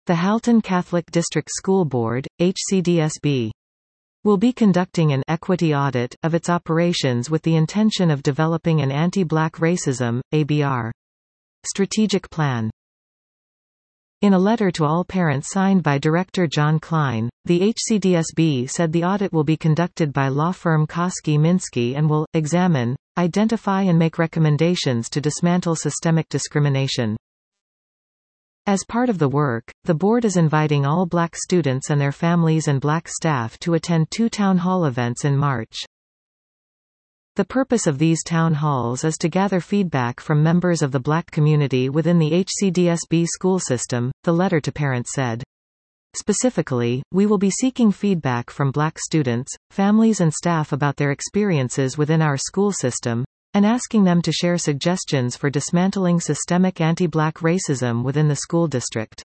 The Halton Catholic District School Board, HCDSB, will be conducting an equity audit of its operations with the intention of developing an anti-black racism, ABR, strategic plan. In a letter to all parents signed by Director John Klein, the HCDSB said the audit will be conducted by law firm Koski Minsky and will examine, identify and make recommendations to dismantle systemic discrimination. As part of the work, the board is inviting all black students and their families and black staff to attend 2 town hall events in March. The purpose of these town halls is to gather feedback from members of the black community within the HCDSB school system, the letter to parents said. Specifically, we will be seeking feedback from black students, families and staff about their experiences within our school system, and asking them to share suggestions for dismantling systemic anti-black racism within the school district.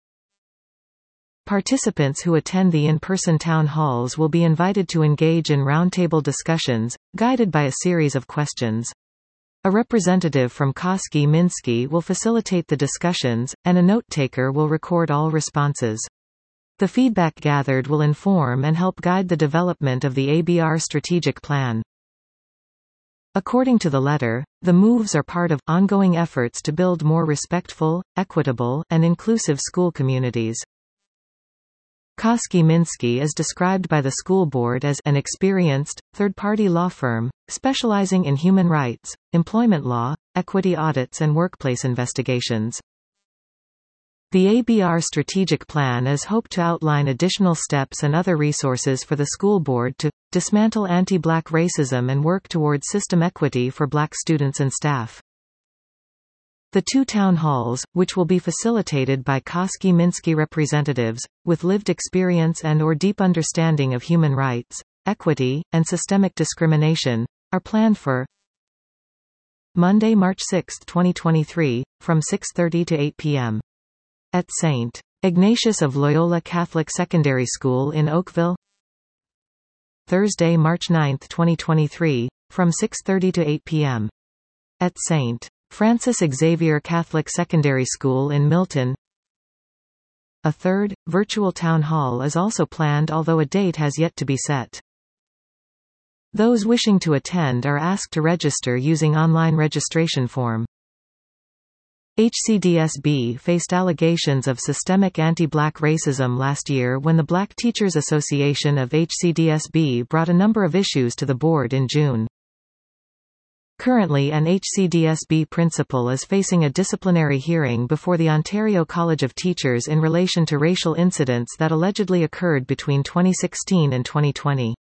Participants who attend the in-person town halls will be invited to engage in roundtable discussions, guided by a series of questions. A representative from Koski Minsky will facilitate the discussions, and a note-taker will record all responses. The feedback gathered will inform and help guide the development of the ABR strategic plan. According to the letter, the moves are part of ongoing efforts to build more respectful, equitable, and inclusive school communities. Koski Minsky is described by the school board as an experienced, third-party law firm, specializing in human rights, employment law, equity audits and workplace investigations. The ABR strategic plan is hoped to outline additional steps and other resources for the school board to dismantle anti-black racism and work towards system equity for black students and staff. The 2 town halls, which will be facilitated by Koski Minsky representatives, with lived experience and/or deep understanding of human rights, equity, and systemic discrimination, are planned for Monday, March 6, 2023, from 6:30 to 8 p.m. at St. Ignatius of Loyola Catholic Secondary School in Oakville. Thursday, March 9, 2023, from 6:30 to 8 p.m. at St. Francis Xavier Catholic Secondary School in Milton. A third, virtual town hall is also planned, although a date has yet to be set. Those wishing to attend are asked to register using online registration form. HCDSB faced allegations of systemic anti-black racism last year when the Black Teachers Association of HCDSB brought a number of issues to the board in June. Currently, an HCDSB principal is facing a disciplinary hearing before the Ontario College of Teachers in relation to racial incidents that allegedly occurred between 2016 and 2020.